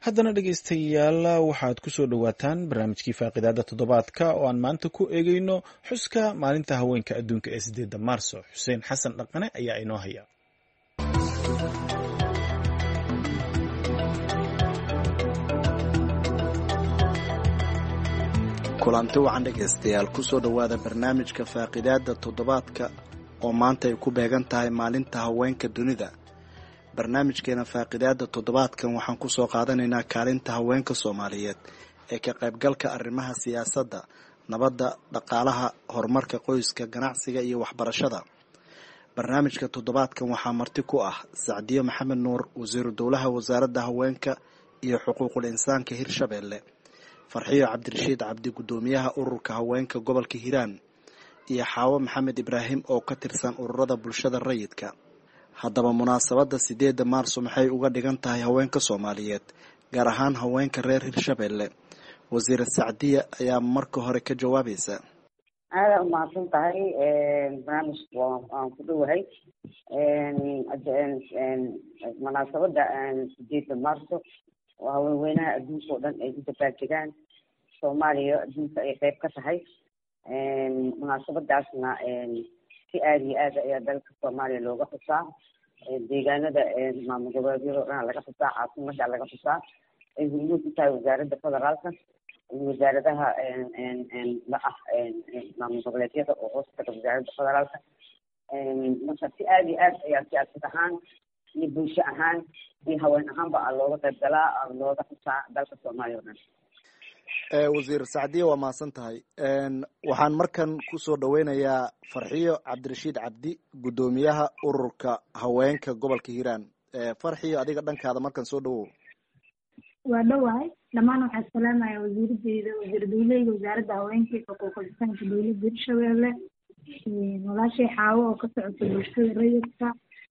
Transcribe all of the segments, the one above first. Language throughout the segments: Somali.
haddana dhegaystayaal waxaad ku soo dhowaataan barnaamijkii faaqidaada toddobaadka oo aan maanta ku eegayno xuska maalinta haweenka adduunka ee 8 maarso. xuseen xasan dhaqane ayaa inoo haya. kulanti wacan dhegaystayaal kusoo dhowaada barnaamijka faaqidaada toddobaadka oo maanta ay ku beegan tahay maalinta haweenka dunida. barnaamijkeena faaqidaada toddobaadkan waxaan kusoo qaadanaynaa kaalinta haweenka Soomaaliyeed ee ka qaybgalka arrimaha siyaasadda, nabadda, dhaqaalaha, horumarka qoyska, ganacsiga iyo waxbarashada. barnaamijka toddobaadkan waxaa marti ku ah Sacdiyo Maxamed Nuur, wasiiru dowlaha wasaaradda haweenka iyo xuquuqul insaanka Hirshabeelle, Farxiyo Cabdirashiid Cabdi, gudoomiyaha ururka haweenka gobolka Hiiraan, iyo Xaawo Maxamed Ibraahim oo ka tirsan ururada bulshada rayidka. haddaba munaasabadda 8 maarso maxay uga dhigan tahay haweenka Soomaaliyeed, gaar ahaan haweenka reer Hirshabeelle? wasiir Sacdiya ayaa marka hore ka jawaabaysa. aada umahadsan tahay. barnaamijku waan ku dhowahay. munaasabadda 8 maarso waa haweenweynaha adduunka oo dhan ay ku dabaaldegaan. Soomaaliya adduunka ay qayb ka tahay. munaasabadaasna si aada iyo aad ayaa dalka Soomaaliya looga xusaa. deegaanada maamul goboleedyada oo dhan laga xusaa, caasimada laga xusaa. ay hormuud ku tahay wasaaradda federaalka iyo wasaaradaha la ah maamul goboleedyada oo hoos taga wasaaradda federaalka. marka si aada iyo aad ayaa siyaasad ahaan iyo bulsho ahaan iyo haween ahaanba looga qayb galaa, looga xusaa dalka Soomaaliya oo dhan. wasiir Sacdiya waa mahadsan tahay. waxaan markan kusoo dhaweynayaa Farxiyo Cabdirashiid Cabdi, gudoomiyaha ururka haweenka gobolka Hiiraan. Farxiyo, adiga dhankaada markan soo dhawow. waa dhawahay dhammaan. waxaan salaamaya wasiiradeyda, wasiir dowleyga wasaaradda haweenka iyo xuquuqul insaanka dowladda Hirshabeelle, walaashay Xaawo oo ka socota bulshada rayidka,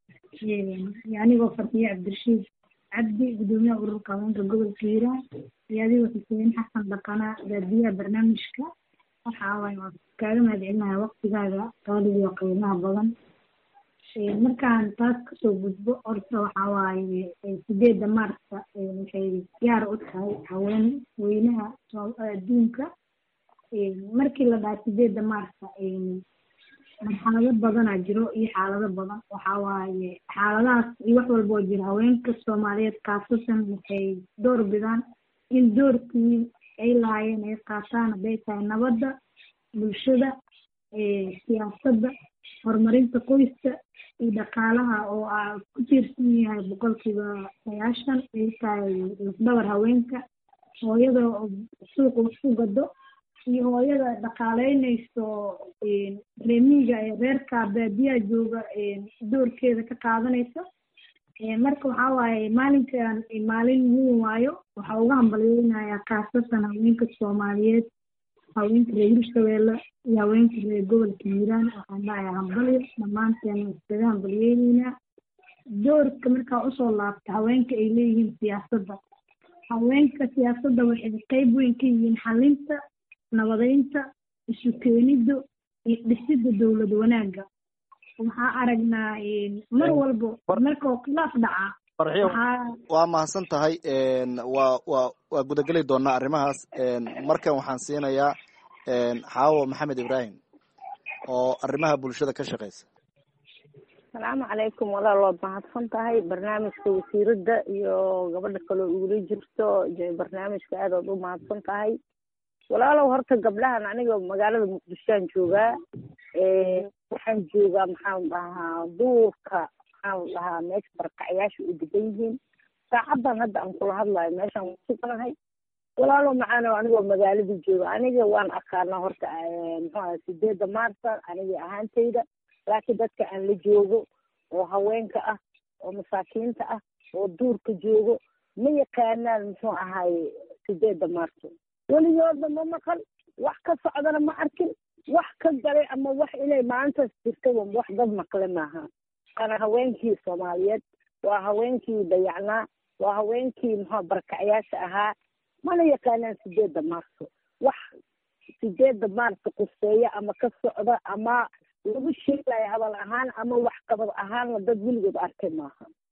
iyo anigoo Farxiyo Cabdirashiid Cabdi, gudoomiyaha ururka haweenka gobolka Hiiraan, iyo adigoo Xuseen Xasan Dhaqane, daadiyaha barnaamijka. waan kaaga mahadcelinahay waqtigaaga qaaliga iyo qiimaha badan. markaan taas kasoo gudbo, horta waxaa waaye 8 maarsa waxay gaar u tahay haween weynaha adduunka. markii la dhaha 8 maarsa marxalado badanaa jiro iyo xaalado badan. waxaa waaye xaaladahaas iyo wax walba oo jira, haweenka Soomaaliyeed khaasatan waxay door bidaan in doorkii ay lahaayeen ay qaataan, hadday tahay nabadda, bulshada, siyaasadda, horumarinta qoyska iyo dhaqaalaha oo ku tiirsan yahay 90%. ay tahay lafdhabar haweenka, hooyada suuqa wax ku gado iyo hooyada dhaqaaleynayso reemiga ee reerka baadiyaha jooga doorkeeda ka qaadanaysa. marka waxaa waaye maalinkan maalin weyn waayo. waxaa uga hambalyeynayaa khaasatan haweenka Soomaaliyeed, haweenka reer Hirshabeelle iyo haweenka reer gobolka Hiiraan. waxaan dhahayaa hambalyo dhammaanteen, iskaga hambalyeynayna doorka markaa usoo laabta haweenka ay leeyihiin siyaasadda. haweenka siyaasadda waxay qayb weyn ka yihiin xalinta, nabadeynta, isu keenidda iyo dhisidda dowlad wanaagga. waxaa aragnaa mar walbo markoo khilaaf dhaca. waa mahadsan tahay. waa gudageli doonaa arrimahaas. markan waxaan siinayaa Xaawo Maxamed Ibraahim oo arrimaha bulshada ka shaqeysa. asalaamu calaykum. walaal waad mahadsan tahay. barnaamijka wasiiradda iyo gabadha kaloo igula jirto barnaamijka aad ood u mahadsan tahay. walaalow horta gabdhahan aniga magaalada Muqdishoan joogaa. waxaan joogaa maxaan dhahaa duurka, maxaan dhahaa meesha barkacyaasha u degan yihiin. saacadan hadda aan kula hadlayo meeshaan kusuganahay. walaalow macaano anigoo magaalada jooga, aniga waan aqaanaa horta muxuu 8 maarsa aniga ahaantayda. laakiin dadka aan la joogo oo haweenka ah oo masaakiinta ah oo duurka joogo ma yaqaanaan muxuu ahay 8 maarso. weligooda ma maqal, wax ka socdana ma arkin, wax ka galay ama wax inay maalintaas jirtaba wax dad maqle maaha. waana haweenkii Soomaaliyeed, waa haweenkii dayacnaa, waa haweenkii muxuu barkacyaasha ahaa. mana yaqaanaan 8 maarso. wax 8 maarso quseeya ama ka socda ama lagu sheegayo hadal ahaan ama wax qabad ahaanna dad weligood arkay maaha.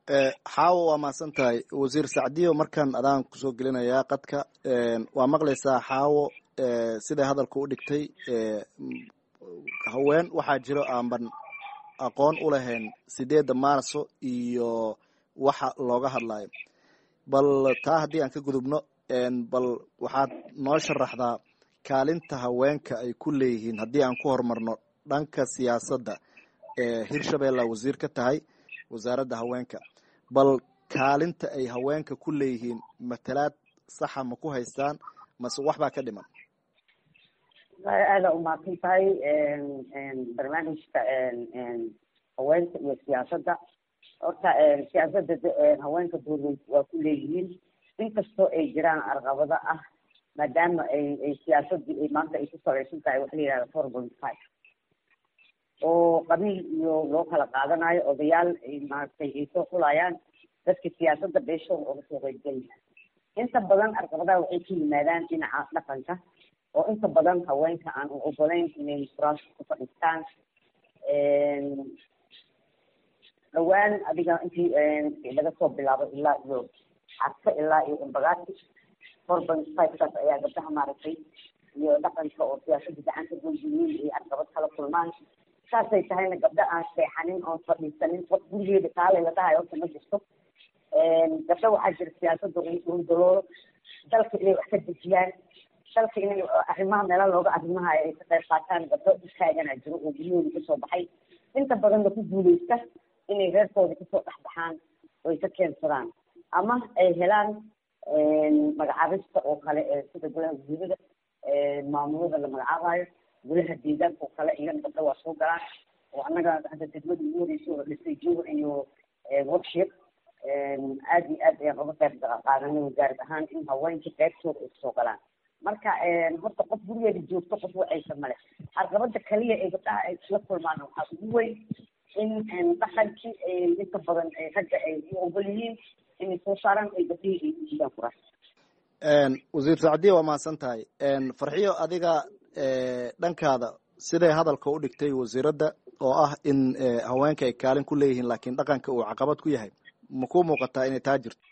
xaawo waa mahadsan tahay. wasiir Sacdiyo, markaan adaan kusoo gelinayaa qadka. waa maqlaysaa xaawo siday hadalka u dhigtay. haween waxaa jiro aanban aqoon u lahayn 8 maarso iyo waxa looga hadlayo. bal taa haddii aan ka gudubno, bal waxaad noo sharaxdaa kaalinta haweenka ay ku leeyihiin haddii aan ku horumarno dhanka siyaasadda. Hirshabeelle wasiir ka tahay wasaaradda haweenka, bal kaalinta ay haweenka ku leeyihiin matalaad saxa ma ku haystaan mase waxbaa ka dhiman? aada umahadsan tahay. barnaamijka haweenka iyo siyaasadda, horta siyaasadda haweenka dowlad waa ku leeyihiin, inkastoo ay jiraan arqabado ah, maadaama ay siyaasaddii ay maanta ay ku salaysan tahay waxa la yihahda 4.5 oo qabiil iyo loo kala qaadanayo. odayaal ay maaragtay ay soo xulayaan dadka siyaasadda beeshooda oga soo qaybgeli. inta badan arqabadaha waxay ka yimaadaan dhinaca dhaqanka, oo inta badan haweenka aan u ogolayn inay kuraasta ku fadhiistaan. dhawaan adiga intii laga soo bilaabo ilaa iyo xadka ilaa iyo imbagaati 4.5 kaas ayaa gabdhaha maaragtay iyo dhaqanka oo siyaasadda gacanta goyyihiin iyo arqabad kala kulmaan. saasay tahayna gabdha aan seexanin oon fadhiisanin, qof gurigeeda kaalay la dhahayo horta ma jirto. gabdha waxaa jira siyaasadda undaloolo dalka inay wax ka dejiyaan, dalka inay arrimaha meela looga arrimahayo ay ka qayb qaataan. gabdho istaagana jiro oo guryahooda kasoo baxay, inta badanna ku guuleysta inay reerkooda kasoo dhexbaxaan oo ay ka keensadaan, ama ay helaan magacaabista oo kale sida golaha wasiirada, maamulada la magacaabayo, golaha deegaanka oo kale iyana gabdha waa soo galaan. oo annaga hadda degmada ugu horeysa oo dhisay jooga iyo workshop aad iyo aad ayaan uga qayb qaadanay wasaarad ahaan in haweenka qaybtooda ay kasoo galaan. marka horta qof gurigeeda joogto qof wacaysa male. arqabada kaliya ee gabdhaha ay isla kulmaan waxaa ugu weyn in dhaqankii inta badan ragga ay u ogol yihiin inay soo saaraan ay gabdhihii ay ujiidaan kuraas. wasiir Sacdiyo waa mahadsan tahay. Farxiyo, adiga dhankaada siday hadalka u dhigtay wasiiradda oo ah in haweenka ay kaalin ku leeyihiin laakiin dhaqanka uu caqabad ku yahay, ma ku muuqataa inay taa jirto?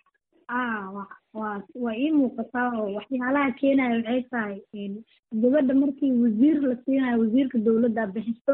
waa ii muuqataa, oo waxyaalaha keenaya waxay tahay gabadha markii wasiir la siinayo, wasiirka dowladda bixiso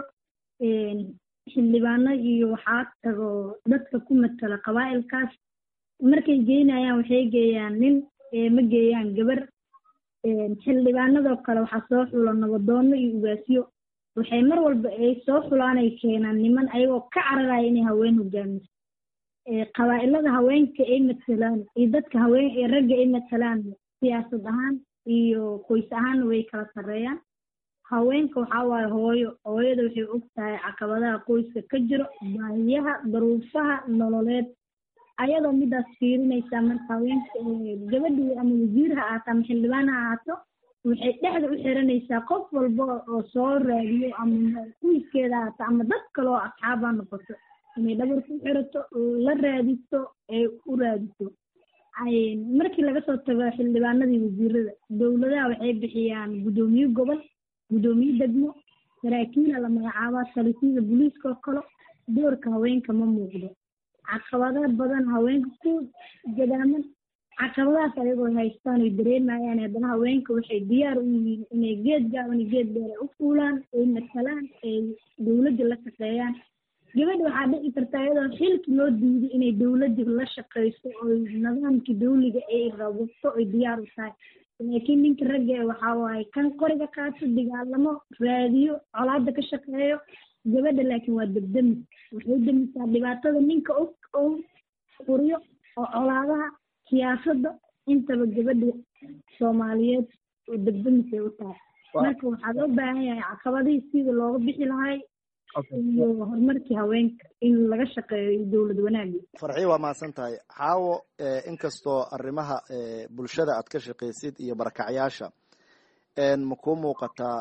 xildhibaano iyo waxaa tago dadka ku matala qabaa'ilkaas. markay geynayaan waxay geeyaan nin, ma geeyaan gabar. xildhibaanadoo kale waxaa soo xulo nabadoono iyo ugaasyo. waxay mar walba ay soo xulaan ay keenaan niman ayagoo ka cararaya inay haween hogaamiso. qabaa'ilada haweenka ay matalaan iyo dadka ragga ay matalaan siyaasad ahaan iyo qoys ahaanna way kala sarreeyaan. haweenka waxaa waaye hooyada waxay og tahay caqabadaha qoyska ka jiro, baahiyaha, daruufaha nololeed. ayadoo midaas fiirinaysaa marka haweenka gabadhii ama wasiir ha ahaato ama xildhibaan ha ahaato, waxay dhexda u xiranaysaa qof walba oo soo raadiyo ama qoyskeeda ahaato ama dad kale oo asxaaba noqoto, inay dhabarka u xirato, la raadiso, ay u raadiso. markii laga soo tago xildhibaanadii wasiirada, dowladaha waxay bixiyaan guddoomiye gobol, guddoomiye degmo, saraakiila la magacaabaa, talisida booliiska oo kale. doorka haweenka ma muuqdo. caqabado badan haweenka ku gadaaman. caqabadahaas ayagoo haystaan ay dareemayaan, haddana haweenka waxay diyaar u yihiin inay geed gaaban iyo geed dheer u fuulaan, ay matalaan, ay dowladda la shaqeeyaan. gabadha waxaa dhici karta iyadoo xilki loo diiday inay dowladda la shaqeyso oo nidaamkii dawliga ay rabato ay diyaar u tahay. laakiin ninka ragga waxaa waaye kan qoriga qaato, dagaalamo, raadiyo, colaada ka shaqeeyo. gabadha laakiin waa degdemis, waxay demisaa dhibaatada ninka oo furiyo oo colaadaha, siyaasadda, intaba gabadha Soomaaliyeed oo degdemisay u tahay. marka waxaa loo baahan yahay caqabadihii sida looga bixi lahay iyo horumarkii haweenka in laga shaqeeyo dowlad wanaagga. Farxiyo waa mahadsan tahay. Xaawo, inkastoo arrimaha bulshada aad ka shaqeysid iyo barakacyaasha, ma kuu muuqataa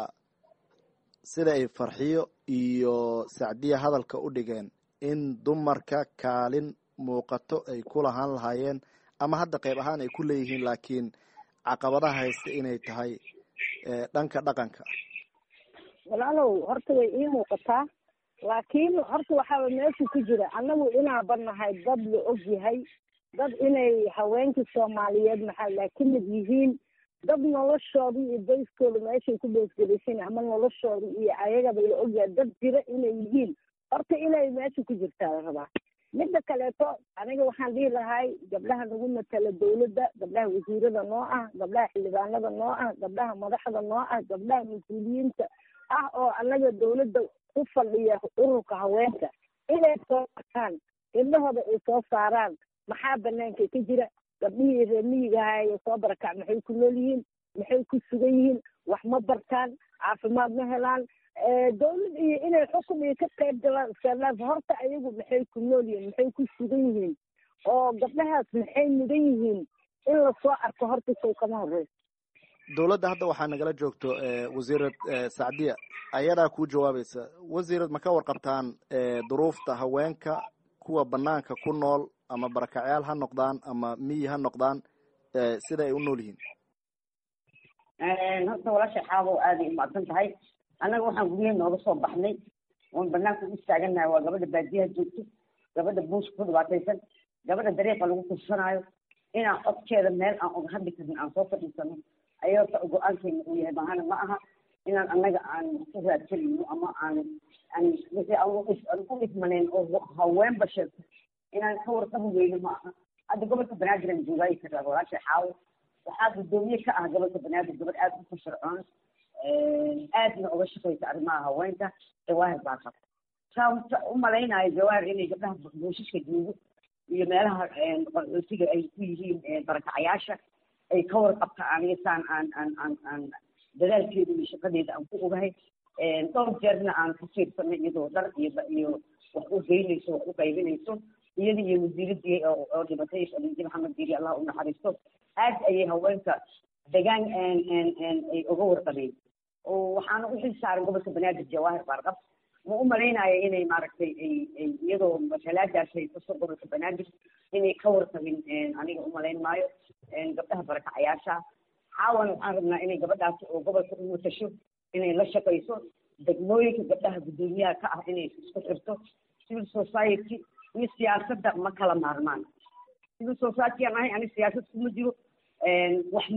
sida ay Farxiyo iyo Sacdiya hadalka u dhigeen in dumarka kaalin muuqato ay ku lahaan lahaayeen ama hadda qayb ahaan ay ku leeyihiin, laakiin caqabadaha haysta inay tahay dhanka dhaqanka? walaalow horta way ii muuqataa laakiin horta waxaa meesha ku jira annagu inaan bannahay dad la og yahay dad inay haweenka Soomaaliyeed maxaa ka mid yihiin dad noloshooda iyo bayskooda meeshay ku beesgelisay ama noloshooda iyo ayagaba la og yahay dad jira inay yihiin horta inay meesha ku jirtaa rabaa midda kaleeto aniga waxaan dhihi lahay gabdhaha nagu matala dawladda gabdhaha wasiirada noo ah gabdhaha xildhibaanada noo ah gabdhaha madaxda noo ah gabdhaha mas-uuliyiinta ah oo anaga dawladda ku fadhiya ururka haweenka inay soo arkaan indhahooda ay soo saaraan maxaa banaanka ka jira gabdhihii reer miyiga ahaa ee soo barakac maxay ku nool yihiin maxay ku sugan yihiin wax ma bartaan caafimaad ma helaan dawlad iyo inay xukun iyo ka qayb galaan iskalaaf horta ayagu maxay ku nool yihiin maxay ku sugan yihiin oo gabdhahaas maxay mudan yihiin in lasoo arko horta sow kama horeyso dawladda hadda waxaa nagala joogto wasiirad Sacdiya ayadaa ku jawaabaysa wasiirad ma ka warqabtaan duruufta haweenka kuwa banaanka ku nool ama barakacyaal ha noqdaan ama miyi ha noqdaan sida ay u nool yihiin horta walaasha xaabo aad ay umacsan tahay annaga waxaan guryaha nooga soo baxnay oon banaanka u istaaganahay waa gabadha baadiyaha joogto gabadha buushka ku dhibaataysan gabadha dariiqa lagu kursanaayo inaan codkeeda meel aan uga hadli karin aan soo fadhiisano ayoo go-aankeena uu yahay maahana ma aha inaan annaga aan ku raadsanayno ama aan u ismanayn oo haweenba sheegto inaan ka warqabi weyno ma aha hadda gobolka banaadir aan joogaayi karaa walaasha xaawo waxaa gudoomiye ka ah gobolka banaadir gabadh aad u firfircoon aadna uga shaqaysa arrimaha haweenka jawaahir baa qabta saa u malaynayo jawaahir inay gabdhaha buushishka joogo iyo meelaha qaxootiga ay ku yihiin barakacayaasha ay ka warqabta aniga saan aan dadaalkeeda iyo shaqadeeda aan ku ogahay dhowr jeerna aan ku fiirsanay iyadoo dhar iyo wax u geynayso wax u qaybinayso iyada iyo wasiiradii oo dhibatay khadiija maxamed diiri allah u naxariisto aad ayay haweenka degaan ay uga warqabeen oo waxaana u xil saaran gobolka banaadir jawaahir baarqab ma u malaynayo inay maaragtay ay iyadoo matalaadaas ay kasoo gobolka banaadir inay ka warqabin aniga u malayn maayo gabdhaha barakacayaasha xaawan waxaan rabnaa inay gabadhaas oo gobolka u watasho inay la shaqayso degmooyinka gabdhaha guddoomiyaha ka ah inay isku xirto civil society iyo siyaasadda ma kala maarmaan civil society aan ahay ani siyaasad kuma jiro wax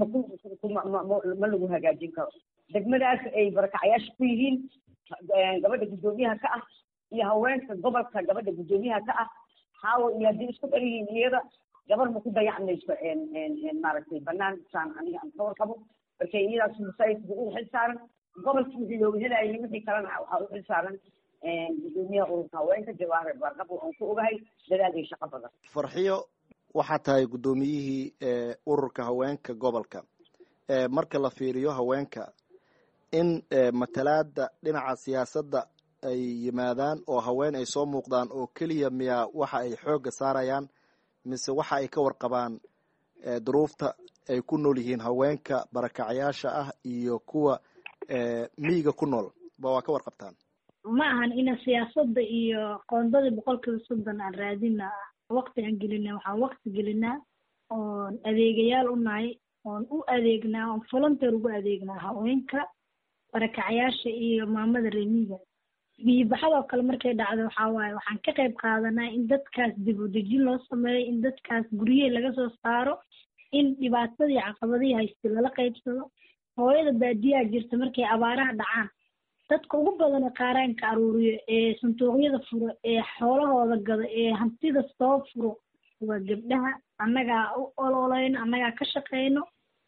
ma lagu hagaajin karo degmadaas ay barakacayaasha ku yihiin gabadha guddoomiyaha ka ah iyo haweenka gobolka gabadha guddoomiyaha ka ah xaawo iyo haddii isku dhan yihiin iyada gabar ma ku dayacmayso maaragtay banaan saan aniga aan ka warqabo markay iyadaas society u xil saaran gobolka wixii looga helaayay wixii kalena waxaa u xil saaran guddoomiyaha ururka haweenka jawaahir baarqab oo aan ku ogahay dadaal iyo shaqo badan farxiyo waxaa tahay guddoomiyihii ururka haweenka gobolka marka la fiiriyo haweenka in matalaada dhinaca siyaasadda ay yimaadaan oo haween ay soo muuqdaan oo keliya miyaa waxa ay xoogga saarayaan mise waxa ay ka warqabaan duruufta ay ku nool yihiin haweenka barakacayaasha ah iyo kuwa miyiga ku nool ba waa ka warqabtaan ma ahan ina siyaasadda iyo qoondadii 100% aan raadina waqti aan gelinaa waxaan waqti gelinaa oon adeegayaal u nahay oon u adeegnaa oon volunteer ugu adeegnaa haweenka barakacayaasha iyo maamada reemiga biyo-baxadoo kale markay dhacdo waxaa waaye waxaan ka qayb qaadanaa in dadkaas dib u dejin loo sameeyo in dadkaas guryaha laga soo saaro in dhibaatadii caqabadihii haysta lala qaybsado hooyada baadiyaha jirta markay abaaraha dhacaan dadka ugu badan ee qaaraanka aruuriyo ee sanduuqyada furo ee xoolahooda gada ee hantida soo furo waa gabdhaha annagaa u ololeyno annagaa ka shaqeyno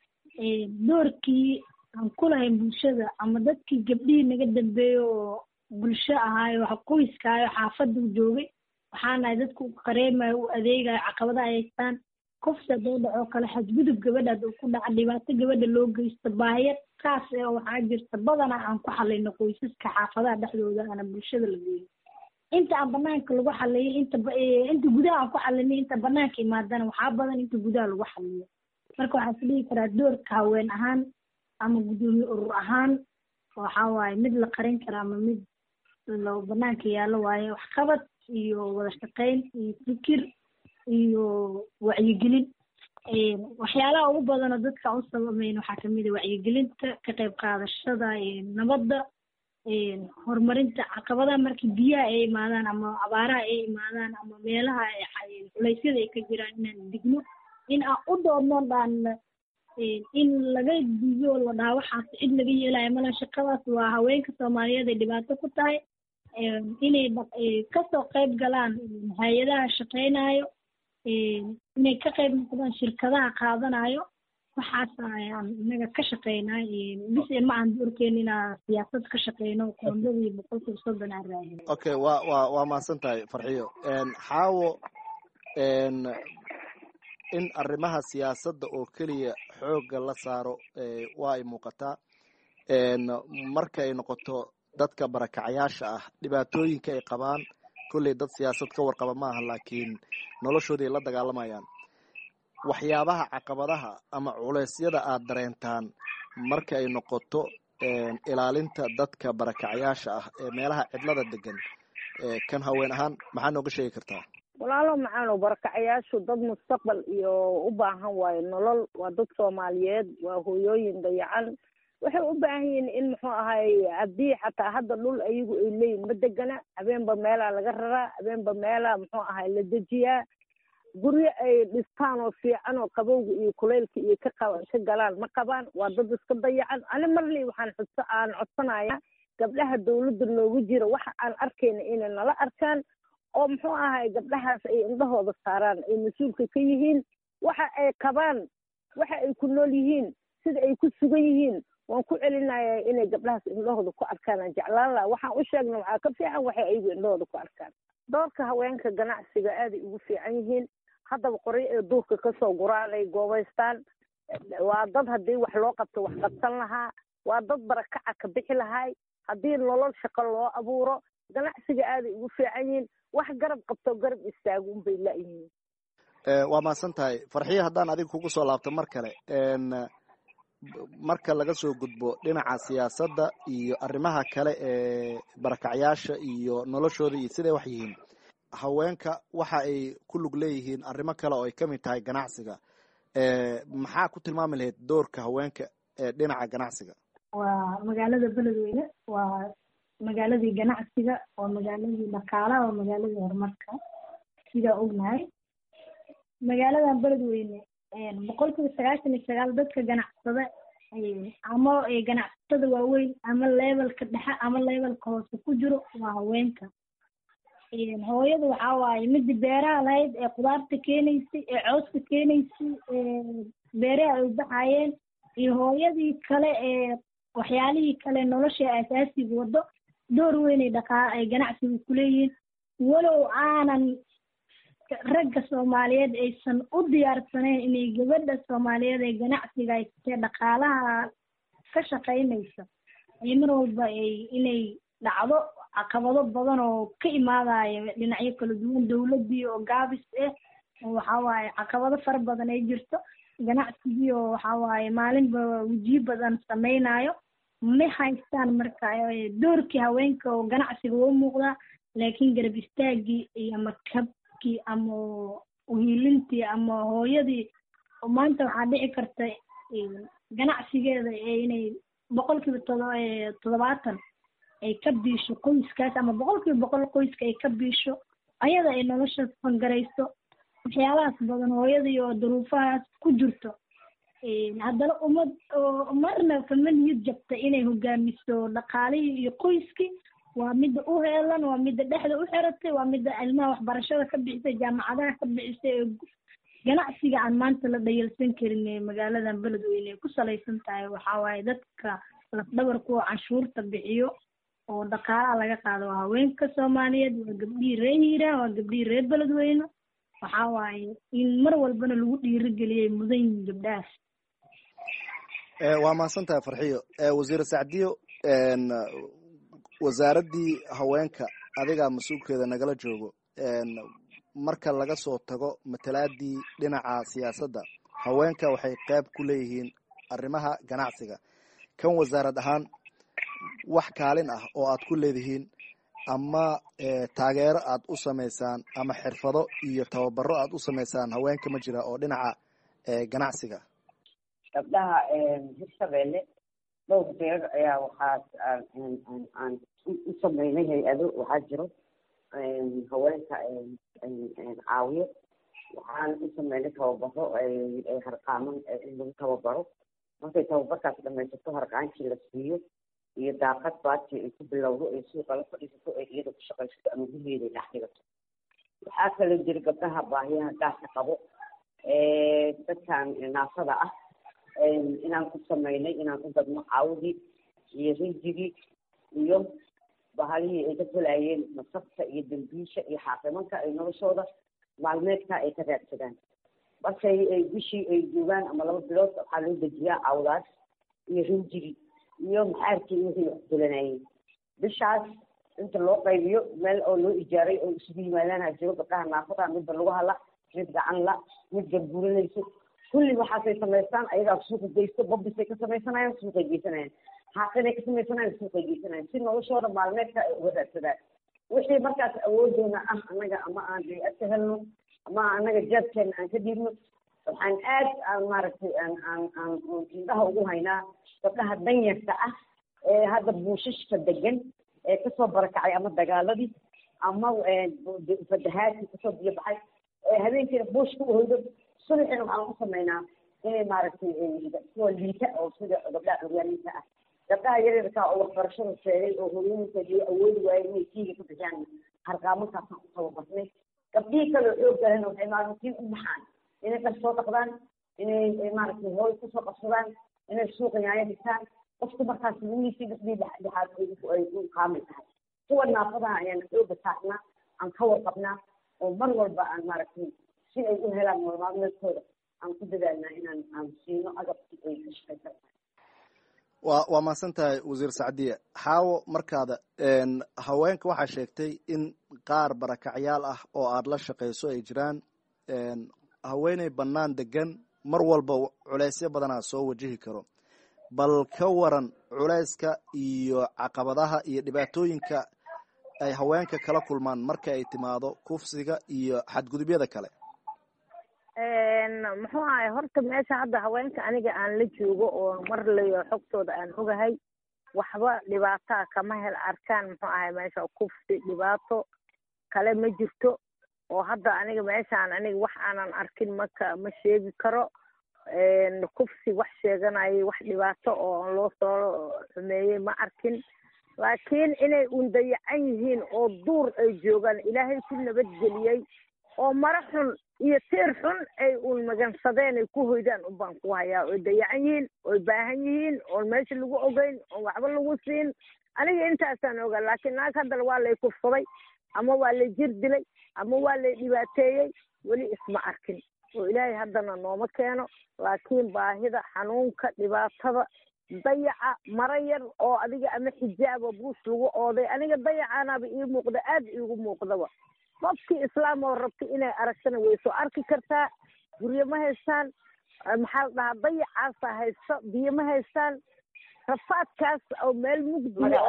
doorkii aan ku lahayn bulshada ama dadkii gabdhihii naga dambeeyo oo bulsho ahaayo wax qoyskaayo xaafadda u joogay waxaanahay dadka u qareemayo u adeegayo caqabada ay haystaan kufsi hadduu dhacoo kale xadgudub gabadha hadduu ku dhaca dhibaato gabadha loo geysto baahiyad kaas ee waxaa jirta badanaa aan ku xalayno qoysaska xaafadaha dhexdooda ana bulshada la geeyo inta aan banaanka lagu xaleeyo inta gudaha aan ku xalinay inta banaanka imaadana waxaa badan inta gudaha lagu xaliyo marka waxaan is dhihi karaa doorka haween ahaan ama guddoomiye urur ahaan waxaa waaye mid la qarin kara ama mid loo banaanka yaallo waaye waxqabad iyo wada shaqayn iyo fikir iyo wacyigelin waxyaalaha ugu badanoo dadka u sabameyn waxaa kamid a wacyigelinta ka qayb qaadashada nabadda horumarinta caqabadaha marka biyaha ay imaadaan ama abaaraha ay imaadaan ama meelaha culeysyada ay ka jiraan inaan digno in aan u doodno dhaan in laga digo la dhaha waxaas cid laga yeelayo mala shaqadaas waa haweenka soomaaliyeed ay dhibaato ku tahay inay kasoo qayb galaan hay-adaha shaqeynayo inay ka qayb noqdaan shirkadaha qaadanayo waxaas ayaan inaga ka shaqeynaa bise ma aan doorkeena inaa siyaasad ka shaqeyno qoondadii 30% aan raadino. Okay, waa mahadsan tahay Farxiyo. Xaawo in arrimaha siyaasadda oo keliya xoogga la saaro waa ay muuqataa marka ay noqoto dadka barakacayaasha ah dhibaatooyinka ay qabaan kulley dad siyaasad ka warqaba maaha laakiin noloshooda ay la dagaalamayaan waxyaabaha caqabadaha ama culeysyada aad dareentaan marka ay noqoto ilaalinta dadka barakacayaasha ah ee meelaha cidlada degan kan haween ahaan maxaa nooga sheegi kartaa? walaalo macaano barakacayaashu dad mustaqbal iyo u baahan waayo nolol waa dad Soomaaliyeed waa hooyooyin dayacan waxay u baahan yihiin in muxuu ahay haddii xataa hadda dhul ayagu ay leeyihin ma degana habeenba meelaa laga raraa habeenba meelaa muxuu ahay la dejiyaa guryo ay dhistaan oo fiican oo qabowga iyo kuleylka iyo ka galaan ma qabaan waa dad iska dayacan ani marley waxaan codsanayaa gabdhaha dawladda loogu jiro waxa aan arkayna inay nala arkaan oo muxuu ahay gabdhahaas ay indhahooda saaraan ay mas-uulka ka yihiin waxa ay qabaan waxa ay ku nool yihiin sida ay ku sugan yihiin waan ku celinayaa inay gabdhahaas indhahooda ku arkaan aan jeclaan lahaa waxaan u sheegna waxaa ka fiican waxay ayagu indhahooda ku arkaan doorka haweenka ganacsiga aad ay ugu fiican yihiin haddaba qoryo ee duurka kasoo guraan ay goobaystaan waa dad haddii wax loo qabto wax qabsan lahaa waa dad barakaca ka bixi lahay haddii nolol shaqo loo abuuro ganacsiga aad ay ugu fiican yihiin wax garab qabto garab istaago unbay laayihiin. Waa mahadsan tahay Farxiyo haddaan adiga kugu soo laabto mar kale marka laga soo gudbo dhinaca siyaasadda iyo arrimaha kale ee barakacyaasha iyo noloshooda iyo siday wax yihiin haweenka waxa ay ku lug leeyihiin arrimo kale oo ay ka mid tahay ganacsiga maxaa ku tilmaami lahayd doorka haweenka ee dhinaca ganacsiga? waa magaalada beledweyne waa magaaladii ganacsiga waa magaaladii dhaqaalaha waa magaaladii horumarka sidaa ognahay magaaladan beledweyne 99% dadka ganacsada ama ganacsatada waaweyn ama levelka dhexe ama levelka hoose ku jiro waa haweenka hooyada waxaa waaye midii beeraha lahayd ee qudaarta keenaysay ee cooska keenaysay beeraha ay u baxayeen iyo hooyadii kale ee waxyaalihii kale nolosha asaasiga wado door weyn ay ganacsiga ku leeyihiin walow aanan ragga Soomaaliyeed aysan u diyaarsanayn inay gabadha Soomaaliyeed ee ganacsiga ay dhaqaalaha ka shaqeynayso ay mar walba inay dhacdo caqabado badan oo ka imaadaya dhinacyo kala duwan dawladii oo gaabis waxa waaye caqabado fara badan ay jirto ganacsigii oo waxa waaye maalinba wajiib badan sameynayo ma haystaan marka doorkii haweenka oo ganacsiga u muuqda laakiin garab istaagii iyo makabkii ama uhiilintii ama hooyadii maanta waxaa dhici karta ganacsigeeda inay 70% ay ka biisho qoyskaas ama 100% qoyska ay ka biisho ayada ay nolosha fangarayso waxyaalahaas badan hooyadii oo duruufahaas ku jirto haddana marna famaniyad jabta inay hogaamiso dhaqaalihii iyo qoyskii waa midda u heelan waa midda dhexda u xiratay waa midda ilmaha waxbarashada ka bixisay jaamacadaha ka bixisay ganacsiga aan maanta la dhayalsan karin magaaladan beledweyne ku salaysan tahay waxaa waaye dadka lafdhabarku oo canshuurta bixiyo oo dhaqaalaha laga qaado waa haweenka Soomaaliyeed waa gabdhihii reer Hiiraan waa gabdhihii reer beledweyne waxaa waaye in mar walbana lagu dhiirigeliyay mudan yihiin gabdhahaas. Waa mahadsan tahay Farxiyo. Wasiir Sacdiyo wasaaradii haweenka adiga mas'uulkeeda nagala joogo marka laga soo tago matalaadii dhinaca siyaasadda haweenka waxay qayb ku leeyihiin arrimaha ganacsiga kan wasaarad ahaan wax kaalin ah oo aad ku leedihiin ama taageero aad u sameysaan ama xirfado iyo tababaro aad u sameysaan haweenka ma jira oo dhinaca ganacsiga? gabdhaha Hirshabeelle dhowr jeer ayaa waxaas aan u sameynay hay-ado waxaa jiro haweenka caawiyo waxaan u sameynay tababaro harqaaman in lagu tababaro markay tababarkaas dhamaysato harqaankii la siiyo iyo daaqad baati ay ku bilowdo ay suuqa la fadhiisato ay iyada ku shaqaysato ama gurigeeda ay dhex dhigato waxaa kaloo jira gabdhaha baahiyaha gaarka qabo dadkan naafada ah inaan ku sameynay inaan u gadno caawdii iyo rinjigii iyo bahalihii ay ka falaayeen masabta iyo dambiisha iyo xaaqimanka ay noloshooda maalmeedka ay ka raadsadaan markay ay bishii ay joogaan ama 2 bilood waxaa loo dejiyaa caawdaas iyo rinjigii iyo maxaarkii wixii wax fulanayeen bishaas inta loo qaybiyo meel oo loo ijaaray oo isugu yimaadaan jiro gabdhaha naafada midda lagu hala mid gacan la mid garbuuranayso kulli waxaasay samaystaan ayagaa suuqa geysto bobbisay ka samaysanayaan suuqay geysanayaan xaaqinay ka samaysanayaan suuqay geysanayaan si noloshooda maalmeedka ay uga raadsadaan wixii markaas awoodoona ah annaga ama aan hay-ad ka helno ama annaga jeebkeena aan ka dhiibno waxaan aad aan maaragtay aan indhaha ugu haynaa gabdhaha danyarta ah ee hadda buushashka degan ee kasoo barakacay ama dagaaladii ama fatahaadkii kasoo biyo baxay habeenkiina buushka u hoydo subaxina waxaan u sameynaa inay maaragtay kuwa liita oo sida gabdhaha curyaaninta ah gabdhaha yaryarka oo waxbarashada sheegay oo hooyooyinka iyo awoodi waayay inay kiiga ka bixiyaan harqaamankaasaan u tababarnay gabdhihii kaloo xoog galan waxay maalintiin u baxaan inay dhar soo dhaqdaan inay maaragtay hooy kusoo qabsadaan inay suuqa yaanya dhigtaan qofku markaas lugiisii dhexdii dhexaad ay u qaamay tahay kuwa naafadaha ayaan xooga saarnaa aan ka warqabnaa oo mar walba aan maaragtay si ay u helaan maalmeedkooda aan ku dadaalnaa inaan aan siino agabkii ay ka shaqaysan tahay waa mahadsan tahay wasiir sacdiye xaawo markaada haweenka waxaa sheegtay in qaar barakacyaal ah oo aada la shaqayso ay jiraan haweeney bannaan degan mar walba culeysyo badanaa soo wajihi karo bal ka waran culeyska iyo caqabadaha iyo dhibaatooyinka ay haweenka kala kulmaan marka ay timaado kufsiga iyo xadgudubyada kale muxuu ahay horta meesha hadda haweenka aniga aan la joogo oo mar layo xogtooda aan ogahay waxba dhibaataa kama hel arkaan muxuu ahay meesha kufsi dhibaato kale ma jirto oo hadda aniga meeshaan aniga wax aanan arkin ma sheegi karo kufsi wax sheeganayay wax dhibaato oo loo soo xumeeyey ma arkin laakiin inay un dayacan yihiin oo duur ay joogaan ilaahay ku nabadgeliyey oo mara xun iyo teer xun ay un magansadeen ay ku hoydaan unbaan ku hayaa oy dayacan yihiin oy baahan yihiin oon meesha lagu ogeyn oon waxba lagu siin aniga intaasaan ogaa laakiin naag haddana waa lay kufsaday ama waa lay jir dilay ama waa lay dhibaateeyey weli isma arkin oo ilaahay haddana nooma keeno laakiin baahida xanuunka dhibaatada dayaca mara yar oo adiga ama xijaaba buush lagu ooday aniga dayacaanaaba ii muuqda aad iigu muuqdaba qofkii islaam oo rabta inay aragtana way soo arki kartaa guryo ma haystaan maxaa la dhahaa dayacaasa haysto biyo ma haystaan rafaadkaas oo meel mugdiya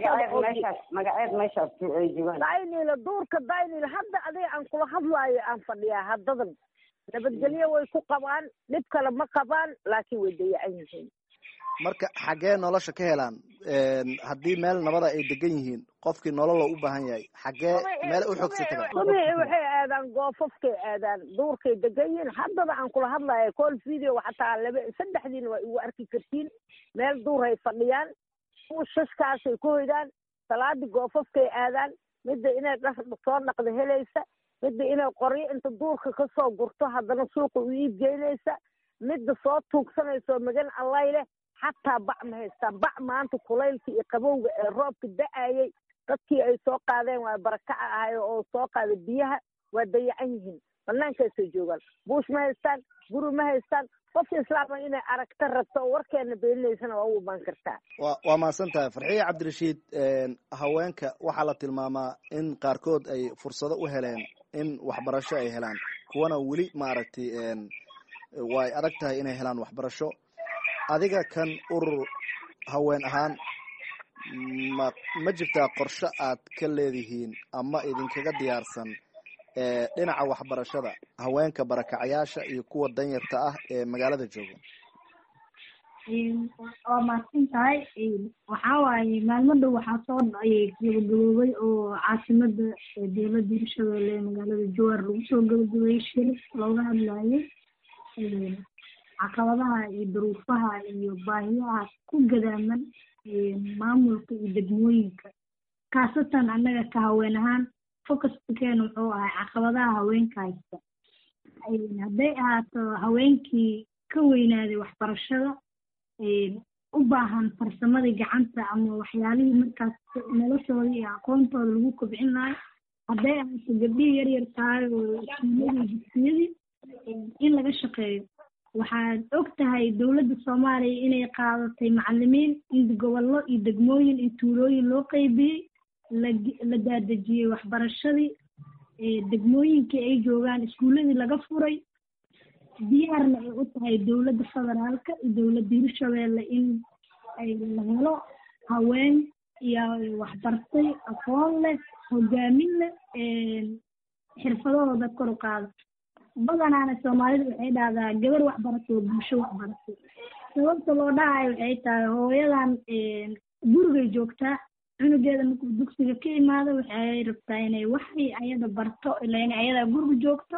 magaceed meeshaas ay joogaan daynila duurka daynila hadda adiga aan kula hadlaayo aan fadhiyaa haddadan nabadgelyo way ku qabaan dhib kale ma qabaan laakiin way dayacan yihiin marka xaggee nolosha ka helaan haddii meel nabada ay degan yihiin qofkii nolol u baahan yahay xaggee meel u xogsataga subii waxay aadaan goofafkay aadaan duurkay degan yihiin haddaba aan kula hadlayo call video xataa 3 waa igu arki kartiin meel duuray fadhiyaan shashkaasay ku hoydaan salaadii goofafkay aadaan midda inay dhar soo dhaqda helaysa midda inay qoryo inta duurka kasoo gurto haddana suuqa u iib geynaysa midda soo tuugsanayso magan allay leh xataa bac ma haystaan bac maanta kulaylka iyo qabowga ee roobka da-ayay dadkii ay soo qaadeen waa barakaca ahay oo soo qaaday biyaha waa dayacan yihiin banaankaasay joogaan buush ma haystaan guri ma haystaan qofka islaama inay aragta rabto oo warkeena beeninaysana waa u imaan kartaa waa mahadsan tahay farxiye cabdirashiid haweenka waxaa la tilmaamaa in qaarkood ay fursado u heleen in waxbarasho ay helaan kuwana weli maaragtay way adag tahay inay helaan waxbarasho adiga kan urur haween ahaan ma jirtaa qorshe aad ka leedihiin ama idinkaga diyaarsan dhinaca waxbarashada haweenka barakacayaasha iyo kuwa danyarta ah ee magaalada jooga waa mahadsan tahay. waxaa waaye maalmo dhow waxaa soo gabagaboobay oo caasimada dowladda hirshabelle magaalada jowhar lagu soo gabagabeeyey shir looga hadlayay caqabadaha iyo duruufaha iyo baahiyaha ku gadaaman maamulka iyo degmooyinka, khaasatan annaga ka haween ahaan focuskakeena wuxuu ahay caqabadaha haweenka haysta. hadday ahaato haweenkii ka weynaaday waxbarashada, u baahan farsamadii gacanta ama waxyaalihii markaas noloshooda iyo aqoontooda lagu kobcin lahay, hadday ahaato gabdhihii yaryar tahay oo iskuuladii dugsiyadii in laga shaqeeyo. waxaad og tahay dowladda soomaaliya inay qaadatay macalimiin in gobollo iyo degmooyin iyo tuulooyin loo qaybiyey, la daadejiyey waxbarashadii, degmooyinkii ay joogaan iskuuladii laga furay. diyaarna ay u tahay dowladda federaalka iyo dowladda hirshabelle in ay la helo haween iyo waxbartay aqoon leh, hogaamin leh, xirfadahooda kor u qaada. badanaana soomaalida waxay dhahdaa gabar waxbaratay oo bulsho waxbaratay. sababta loo dhahayo waxay tahay hooyadan gurigay joogtaa, cunugeeda markuu dugsiga ka imaado waxay rabtaa inay waxay ayada barto, ilaa inay ayadaa guriga joogto.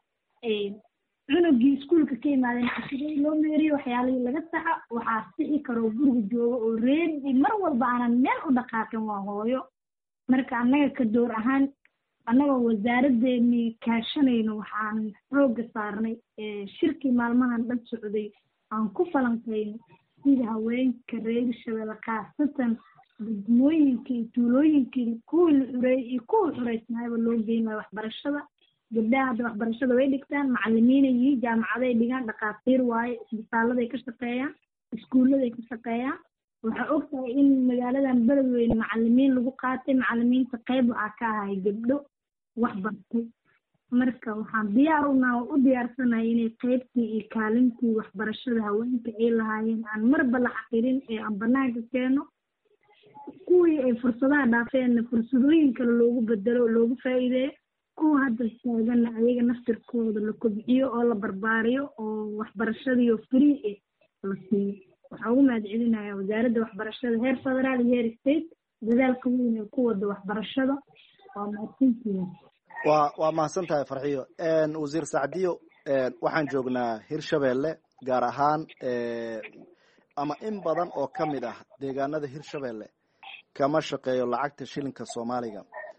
cunugii iskuulka ka imaadeen cashiradii loo meeriyo, waxyaalihii laga saxa, waxaa sixi karoo guriga joogo oo reeri mar walba aanan meel u dhaqaaqin waa hooyo. marka annaga ka door ahaan annagoo wasaaraddeennii kaashanayno waxaan xoogga saarnay shirkii maalmahan dhan socday aan ku falanqayno sida haweenka reer hirshabelle khaasatan degmooyinkii iyo tuulooyinkii kuwii la xureeyey iyo kuwii xureysnaayba loo geyn lahaa waxbarashada. gabdhaha hadda waxbarashada way dhigtaan, macalimiinay yihiin, jaamacaday dhigaan, dhakhaatiir waaye, isbitaaladay ka shaqeeyaan, iskuulladay ka shaqeeyaan. waxaa og tahay in magaaladan beledweyne macalimiin lagu qaatay, macalimiinta qayb waxaa ka ahay gabdho wax bartay. marka waxaan u diyaarsanahay inay qaybtii iyo kaalintii waxbarashada haweenka ay lahaayeen aan marba la xaqirin ee aan banaanka keeno. kuwii ay fursadaha dhaafeenna fursadooyin kale loogu bedelo, loogu faa'iideeyo. kuwa hadda taaganna ayaga naftirkooda la kobciyo oo la barbaariyo oo waxbarashadiiyo free la siiyo. waxaa ugu mahadcelinayaa wasaaradda waxbarashada heer federaal iyo heer state dadaalka weyn ee ku wada waxbarashada. waa mahadsantihiin. waa mahadsan tahay farxiyo. wasiir sacdiyo, waxaan joognaa hirshabelle gaar ahaan ama in badan oo ka mid ah deegaanada hirshabelle kama shaqeeyo lacagta shilinka soomaaliga.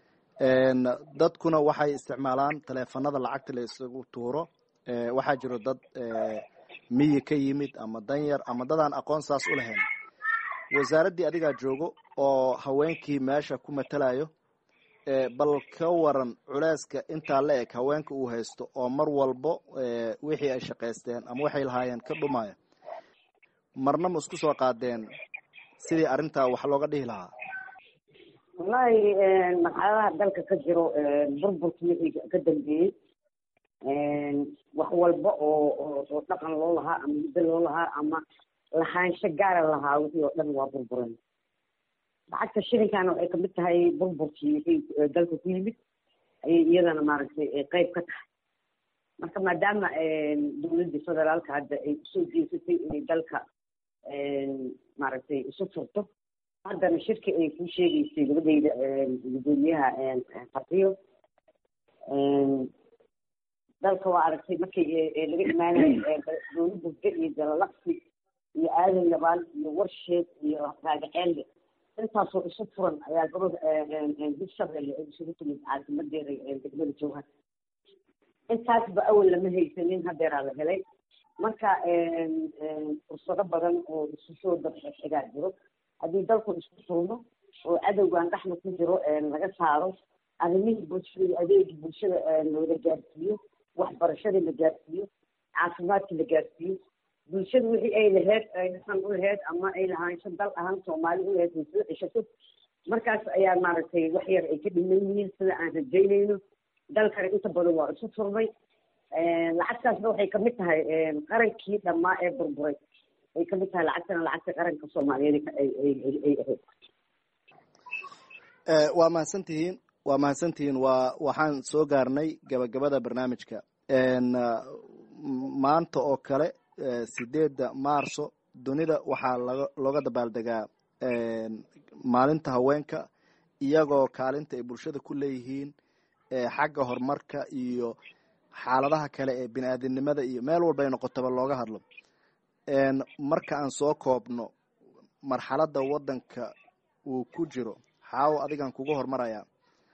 dadkuna waxay isticmaalaan taleefanada lacagta la isugu tuuro. waxaa jiro dad miyi ka yimid ama danyar ama dadaan aqoon saas u lahayn. wasaaraddii adigaa joogo oo haweenkii meesha ku matalayo, bal ka waran culeyska intaa la eg haweenka uu haysto oo mar walbo wixii ay shaqaysteen ama waxay lahaayeen ka dhumaya. marna ma isku soo qaadeen sidii arrintaa wax looga dhihi lahaa? wallahi marxaladaha dalka ka jiro burburkii wixii ka dambeeyey, wax walba oo dhaqan loo lahaa ama hiddo loo lahaa ama lahaansho gaara lahaa wixii oo dhan waa burburan. lacagta shilinkaana waxay kamid tahay burburkii wixii dalka ku yimid, ayay iyadana maaragtay qayb ka tahay. marka maadaama dowladda federaalka hadda ay usoo jeesatay inay dalka maaragtay isu furto, haddana shirki ay ku sheegaysay gabadhayda gudoomiyaha farxiyo, dalka waa aragtay markay laga imaanayo dowla burge iyo jalalaqsi iyo aadan yabaal iyo warsheed iyo raagaceelle, intaasoo isu furan ayaa gabadha hirshabelle ay isugu timid caasimadeeda degmada jowhar. intaasba awal lama haysanin, hadeeraa la helay. marka fursado badan oo isu soo dabxigaa jiro. haddii dalku isku furno oo cadowgan dhexda ku jiro laga saaro, arrimihii bulshada iyo adeegii bulshada loola gaarsiiyo, waxbarashadii la gaarsiiyo, caafimaadkii la gaarsiiyo, bulshada wixii ay laheyd ay dhaqan u laheyd ama ay lahaansho dal ahaan soomaali u laheyd ay soo ceshato. markaas ayaa maaragtay wax yar ay ka dhiman yihiin sida aan rajaynayno. dalkana inta badan waa isu furmay. lacagtaasna waxay kamid tahay qarankii dhammaa ee burburay, ay kamid tahay lacagtana lacagta qaranka soomaaliyeed ay ahayd. waa mahadsantihiin. waxaan soo gaarnay gabagabada barnaamijka. maanta oo kale 8 maarso dunida waxaa looga dabaaldegaa maalinta haweenka iyagoo kaalinta ay bulshada ku leeyihiin xagga horumarka iyo xaaladaha kale ee bini-aadamnimada iyo meel walba ay noqotaba looga hadlo. Marka aan soo koobno marxaladda waddanka uu ku jiro, xaawo adigan kugu hormarayaa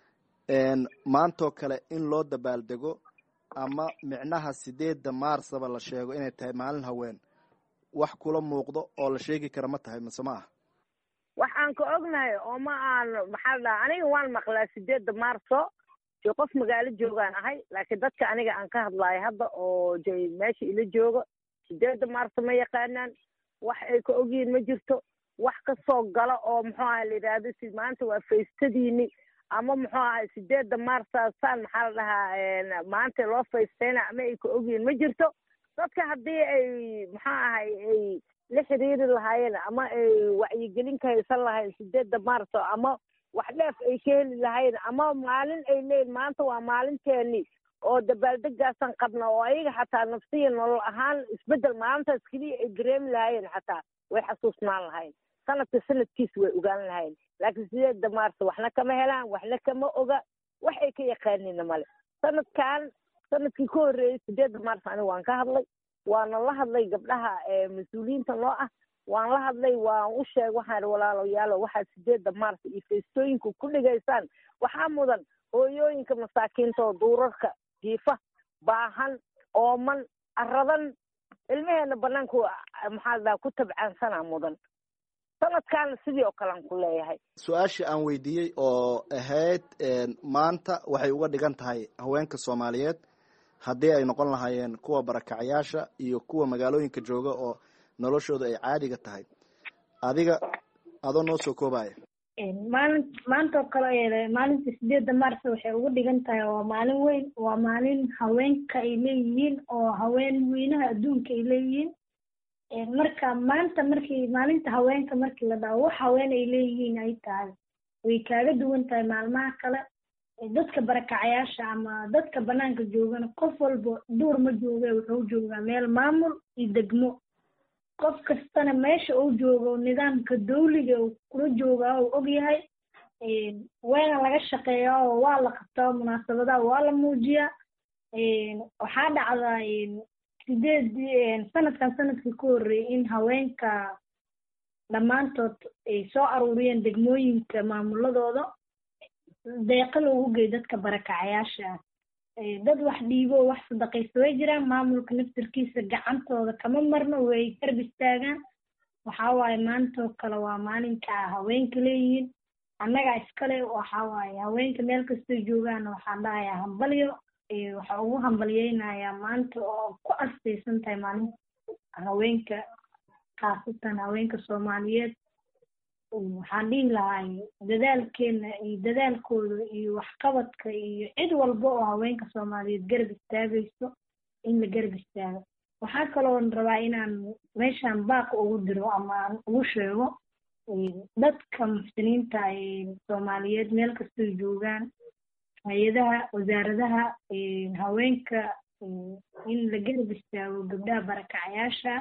maantoo kale in loo dabaaldego ama micnaha 8 maarsaba la sheego inay tahay maalin haween, wax kula muuqdo oo la sheegi kara ma tahay mise ma ah? waxaan ka ognahay oo ma aan maxaa la dhahaa, aniga waan maqlaa 8 maarso jo qof magaalo joogaan ahay, laakiin dadka aniga aan ka hadlaayo hadda oo meesha ila joogo 8 maarso ma yaqaanaan, wax ay ka ogyihiin ma jirto. wax ka soo gala oo muxuu ahay la yidhaahdo si maanta waa faystadiini ama muxuu ahay 8 maarso saan maxaa la dhahaa maanta loo faystayna ama ay ka ogyihiin ma jirto. dadka haddii ay muxuu ahay ay la xiriiri lahaayeen ama ay wacyigelin ka haysan lahayn 8 maarso ama wax dheef ay ka heli lahayn ama maalin ay leeyihin maanta waa maalinteeni oo dabaaldegaasan qabna oo ayaga xataa nafsiya nolol ahaan isbedel maalintaas keliya ay dareemi lahaayeen xataa way xasuusnaan lahayn, sanadkiis way ogaan lahayn. laakiin 8 maarso waxna kama helaan, waxna kama oga, wax ay ka yaqaanina male. sanadkii ka horreeyey 8 maarso aniga waan ka hadlay, waana la hadlay gabdhaha mas-uuliyiinta noo ah, waan la hadlay, waan u sheeg waxaan walaalayaalo waxaad 8 maarso iyo feestooyinka ku dhigaysaan waxaa mudan hooyooyinka masaakiinta oo duurarka jiifa, baahan, ooman, aradan, ilmaheena banaanku maxaa la dhahaa ku tabcaansanaa mudan. sanadkaana sidii oo kalean ku leeyahay. su-aashii aan weydiiyey oo ahayd maanta waxay uga dhigan tahay haweenka Soomaaliyeed haddii ay noqon lahaayeen kuwa barakacyaasha iyo kuwa magaalooyinka jooga oo noloshooda ay caadiga tahay, adiga adoo noo soo koobaya. maantoo kale maalinta 8 maarso waxay uga dhigan tahay waa maalin weyn, waa maalin haweenka ay leeyihiin oo haween weynaha adduunka ay leeyihiin. marka maanta markii maalinta haweenka markii la dhaho wax haween ay leeyihiin ay tahay way kaaga duwan tahay maalmaha kale. dadka barakacayaasha ama dadka banaanka joogana qof walba duur ma jooga, wuxuu joogaa meel maamul iyo degmo. qof kastana meesha uu joogo nidaamka dawliga uu kula joogaa uu ogyahay, waana laga shaqeeyaa oo waa la qabtaa, munaasabadaha waa la muujiyaa. waxaa dhacdaa sanadkii ka horreeyay in haweenka dhammaantood ay soo aruuriyeen degmooyinka maamuladooda deeqa loogu geey dadka barakacayaasha ah. dad wax dhiibo wax sadaqaysta way jiraan, maamulka naftirkiisa gacantooda kama marno, way garab istaagaan. waxaa waaye maantoo kale waa maalinka haweenka leeyihiin, annaga iskale. waxaa waaye haweenka meel kastoo joogaan waxaan dhahayaa hambalyo, waxaa ugu hambalyeynayaa maanta oo ku astaysan tahay maalinta haweenka, khaasatan haweenka Soomaaliyeed. waxaan dhihi lahay dadaalkeena iyo dadaalkooda iyo waxqabadka iyo cid walba oo haweenka Soomaaliyeed garab istaagayso in la garab istaago. waxaa kaloon rabaa inaan meeshaan baaq ugu diro ama aan ugu sheego dadka muxsiniinta Soomaaliyeed meel kastoo joogaan, hay-adaha, wasaaradaha, haweenka in la garab istaago gabdhaha barakacayaasha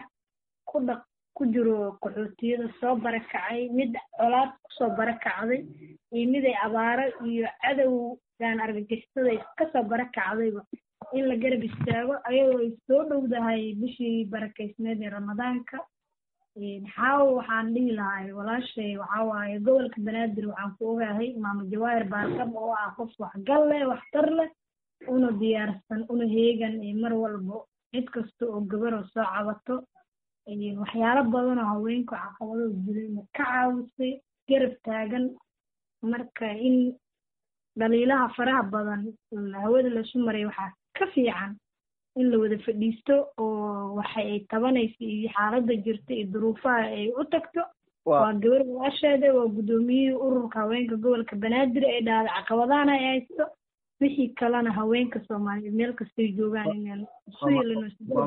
ku jiro qaxootiyada soo barakacay, mid colaad kusoo barakacday iyo mid ay abaaro iyo cadowgan argagixisada kasoo barakacdayba in la garab istaago ayadoo ay soo dhowdahay bishii barakaysneed ee ramadaanka. xaawo waxaan dhihi lahay walaashay, waxaa waaye gobolka banaadir waxaan ku ogahay maamo Jawaahir Baarkab oo ah qof waxgal leh, waxtar leh, una diyaarsan, una heegan mar walbo cid kasta oo gabar oo soo cabato waxyaalo badan oo haweenku caqabado jireen ka caawisay, garab taagan. marka in dhaliilaha faraha badan hawada lasu maray waxaa ka fiican in la wada fadhiisto oo waxa ay tabanaysa iyo xaaladda jirta iyo duruufaha ay u tagto. waa gabar walaasheeda, waa gudoomiyihii ururka haweenka gobolka banaadir ee dhahday caqabadahana ay haysto. wixii kalena haweenka Soomaaliyeed meel kastay joogaan inaan isu yeelano.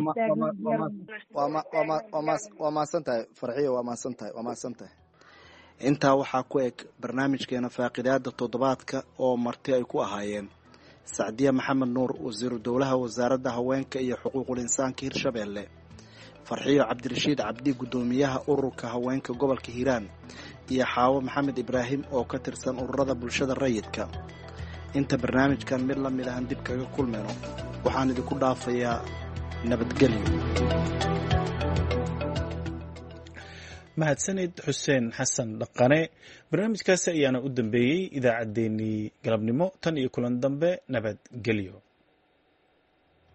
waa mahadsantahay Farxiyo, waa mahadsantahay. intaa waxaa ku eg barnaamijkeena faaqidaada toddobaadka oo marti ay ku ahaayeen Sacdiya Maxamed Nuur, wasiiru dowlaha wasaaradda haweenka iyo xuquuqul insaanka Hirshabeelle, farxiyo cabdirashiid cabdi guddoomiyaha ururka haweenka gobolka hiiraan iyo xaawo maxamed ibraahim oo ka tirsan ururada bulshada rayidka. inta barnaamijkan mid la mid ahan dib kaga kulmayno waxaan idinku dhaafayaa nabadgelyo. mahadsanid xuseen xasan dhaqane. barnaamijkaasi ayaana u dambeeyey idaacaddeenii galabnimo. tan iyo kulan dambe nabadgelyo.